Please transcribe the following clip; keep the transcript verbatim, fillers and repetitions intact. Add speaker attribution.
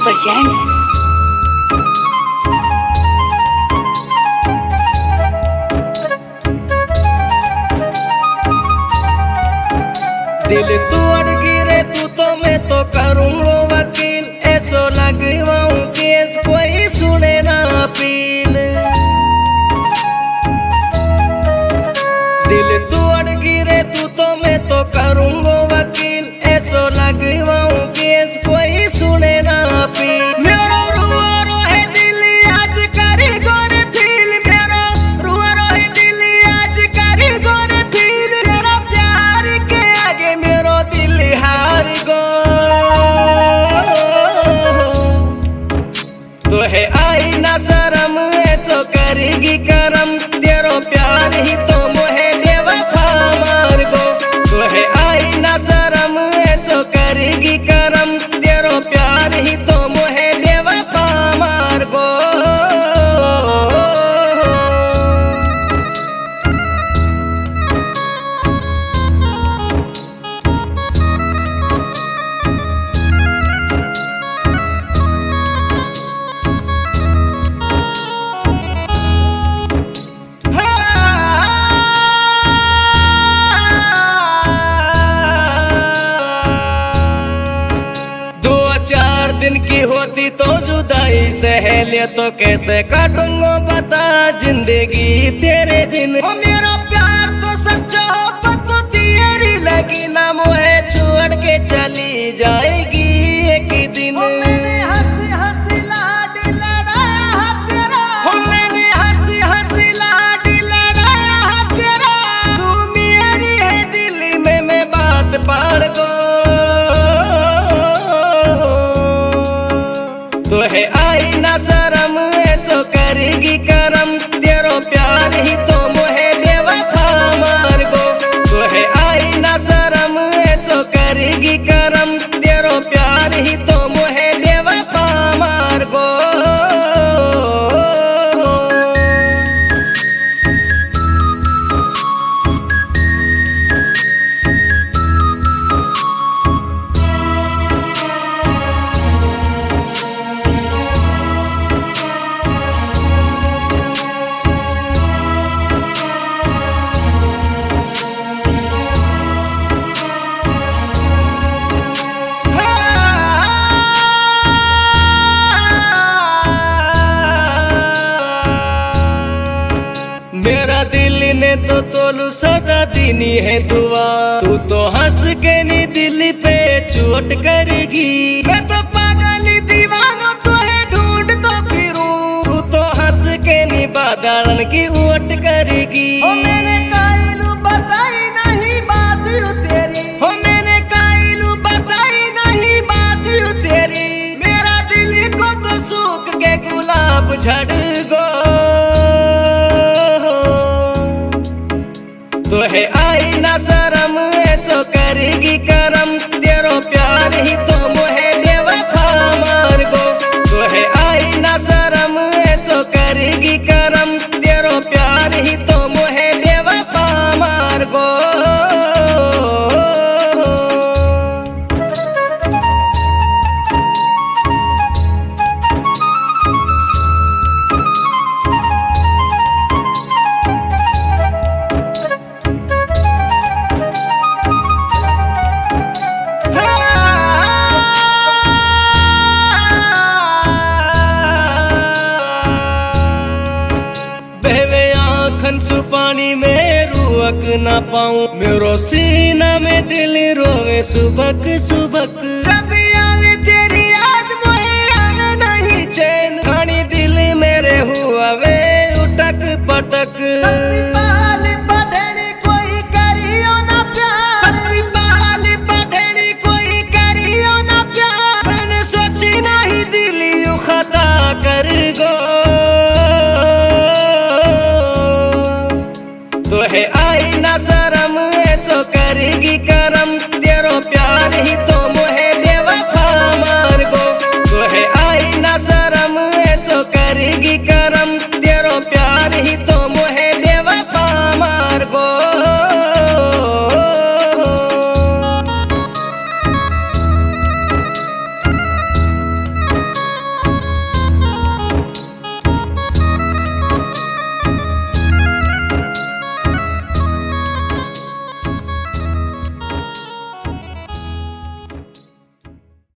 Speaker 1: presents
Speaker 2: दिल तोड़ गिरे तू तो मैं तो करूँगा वकील, ऐसो लगवाऊं केस कोई सुने ना अपील। दिल तोड़ गिरे तू तो मैं तो करूँगा वकील, ऐसो लगवाऊं केस कोई सुने ना अपील। मेरा रुआ रोहे दिल आज करे गोरे फील, मेरा रुआ रोहे दिल आज करे गोरे फील। मेरा प्यार के आगे मेरो दिल हार गो, तो है आई ना शर्म ऐसो करेगी करम, तेरो प्यार ही तो मोहे बेवफा मार गो। तो है आई ना शर्म ऐसो करेगी करम, तेरो प्यार ही तो मोहे बेवफा मार गो। चार दिन की होती तो जुदाई सहेलिया, तो कैसे काटूंगा बता जिंदगी तेरे बिन। ओ मेरा प्यार तो सच्चा हो तो तेरी लगी ना, मोहे छोड़ के चली जाएगी एक दिन। ओ मैंने हंसी हंसी लाडी लड़ाया है तेरा, ओ मैंने हंसी हंसी लाडी लड़ाया है तेरा। तू मेरी है दिल में मैं बात पढ़ गो, तो है आई ना शर्म ऐसो करेगी करम, तेरो प्यार ही तो मोहे बेवफा मार गो। तो है आई ना शर्म ऐसो करेगी करम, तेरो प्यार ही तो मोहे बेवफा मार गो। मेरा दिल ने तो तोलू सदा दीनी है दुआ, तू तो हंस के नी दिल पे चोट करेगी। मैं तो पागल दीवाना तो है ढूंढ तो फिरूं, तू तो हंस के नी बादलन की ओट करेगी। ओ मैंने कायलू बताई नहीं बात यू तेरी, ओ मैंने कायलू बताई नहीं बात यू तेरी। मेरा दिल को तो सूख के गुलाब झड़ गो, तो है आई ना शर्म ऐसो करेगी करम, तेरो प्यार ही तो मोहे बेवफा मार गो। तो है आई ना शर्म ऐसो करेगी करम, तेरो प्यार ही तो मोहे बेवफा मार गो। पानी में रुक ना पाऊं, मेरो सीना में दिल रोवे सुबक सुबक। जब आवे तेरी याद मोहे आवे नहीं चैन, खानी दिल मेरे हुआ वे उटक पटक। सतपाल पढ़नी कोई करियो ना प्यार, सतपाल पढ़नी कोई करियो ना प्यार। मैंने सोची नहीं दिल यू खता कर गो,